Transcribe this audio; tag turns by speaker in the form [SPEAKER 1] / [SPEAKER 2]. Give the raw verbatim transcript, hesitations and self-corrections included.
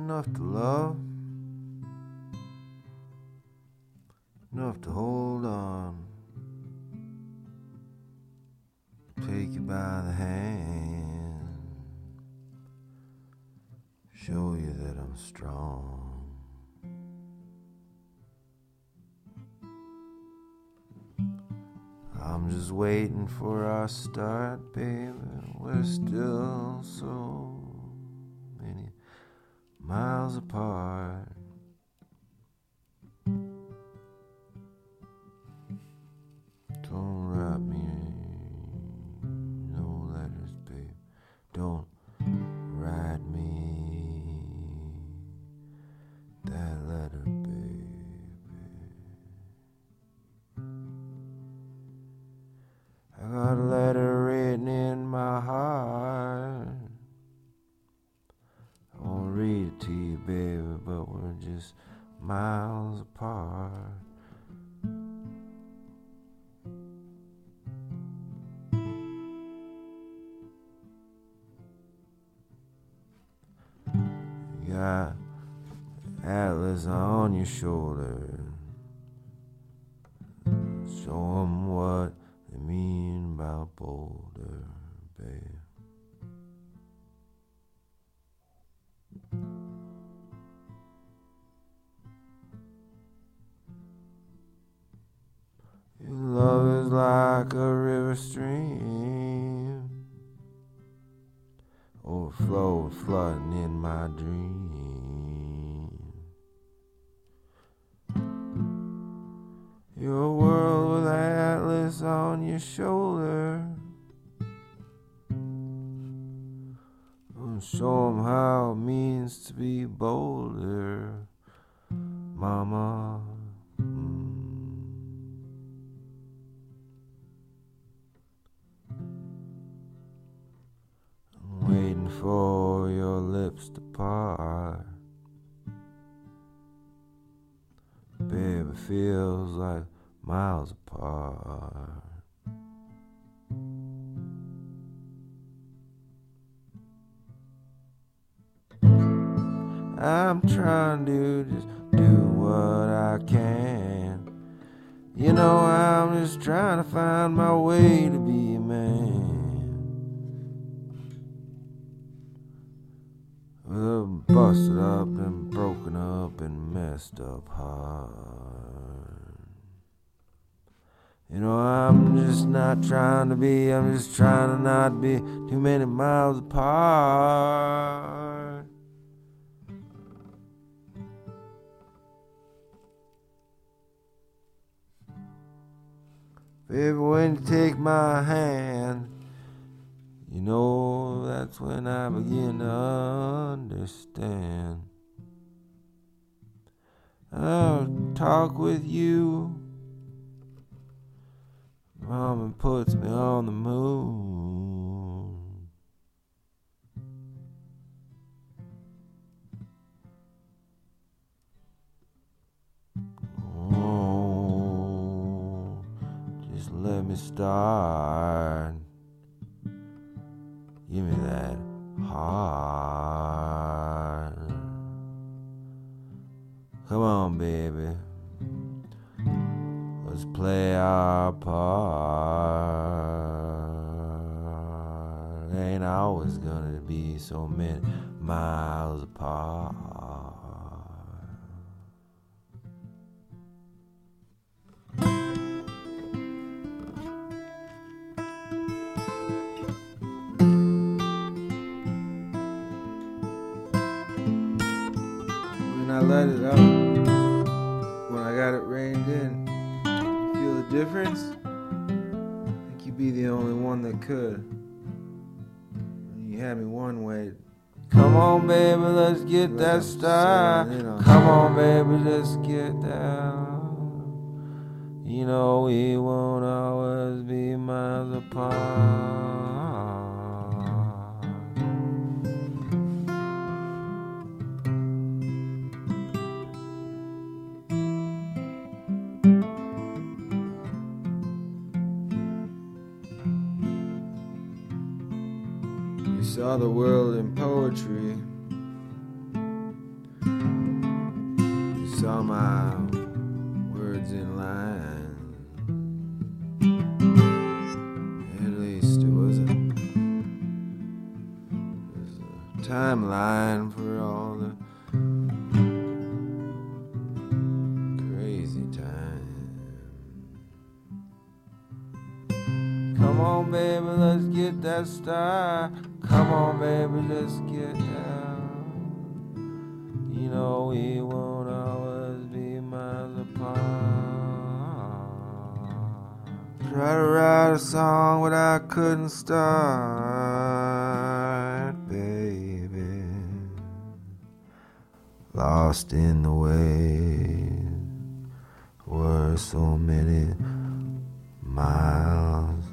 [SPEAKER 1] enough to love, enough to hold on, take you by the hand, show you that I'm strong. I'm just waiting for our start, baby. We're still so many miles apart. Don't write me no letters, babe. Don't write me that letter, baby. I got a letter written in my heart. I won't read it to you, baby, but we're just miles apart. You got Atlas on your shoulder. Show 'em what they mean about Boulder, babe. Your love is like a river stream, overflowed, flooding in my dream. You're a world with Atlas on your shoulder. Show 'em how it means to be bolder, mama. Mm. I'm waiting for your lips to part. Baby, feels like miles apart. I'm trying to just do what I can. You know, I'm just trying to find my way to be a man. With a busted up and broken up and messed up heart. You know, I'm just not trying to be, I'm just trying to not be too many miles apart. Baby, when you take my hand, you know that's when I begin to understand. I'll talk with you. Mama puts me on the moon. Oh, just let me start. Give me that heart. Come on, baby. Let's play our part. Ain't always gonna be so many miles apart. When I let it out, when I got it reined in, you feel the difference? I think you'd be the only one that could. You had me one way. Come on, baby, let's get that start. Come on, baby, let's get down. You know we won't always be miles apart. You saw the world in poetry. all my words in line. At least it was a, it was a timeline for all the crazy time. Come on, baby, let's get that star. Come on, baby, let's get down. You know we won't always be miles apart. Try to write a song, but I couldn't start, baby. Lost in the waves were so many miles